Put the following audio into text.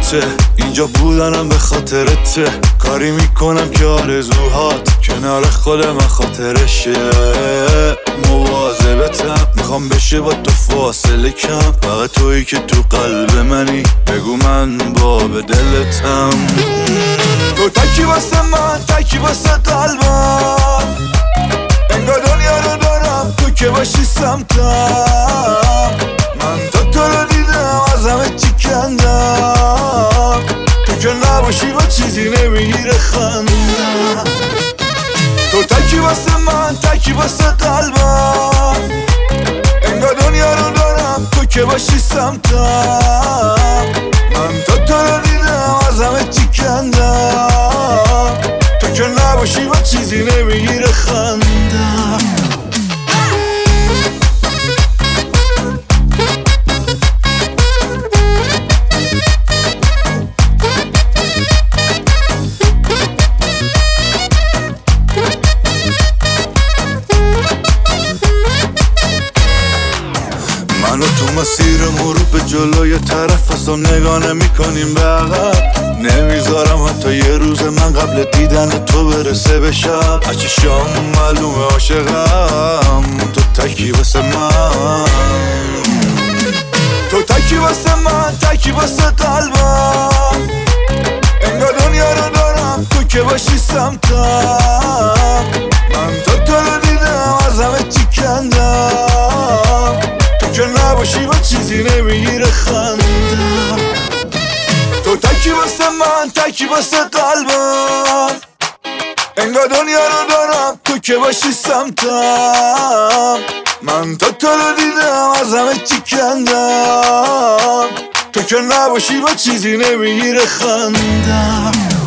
خاطرته، اینجا بودنم به خاطرته. کاری میکنم که آرزوهات کنار خود من خاطرشه. مواظبتم، میخوام بشه با تو فاصله کم. فقط تویی که تو قلب منی، بگو من باب دلتم. تو تکی واسه من، تکی واسه قلبم. انگار دنیا رو دارم تو که باشی سمتم. من تو رو دیدم از همه چی کندم. تو که نباشی با چیزی نمیگیره خندم. تو تکی واسه من، تکی واسه قلبم. انگار دنیا رو دارم تو که باشی سمتم. من تو رو دیدم از همه چی کندم. تو که نباشی با چیزی نمیگیره خندم. منو تو مسیر مرور به جلوی طرف اصلا نگاه نمی کنیم به عقب. نمیذارم حتی یه روز من قبل دیدن تو برسه به شب. از چشام معلومه عاشقم، تو تکی واسه من. تو تکی واسه من، تکی واسه قلبم. انگار دنیا رو دارم تو که باشی سمتم. من تو رو دیدم از همه چی کندم. که نباشی با چیزی نمیگیره خندم. تو تکی واسه من، تکی واسه قلبم. انگار دنیا رو دارم تو که باشی سمتم. من تو رو دیدم از همه چی کندم. تو که نباشی با چیزی نمیگیره خندم.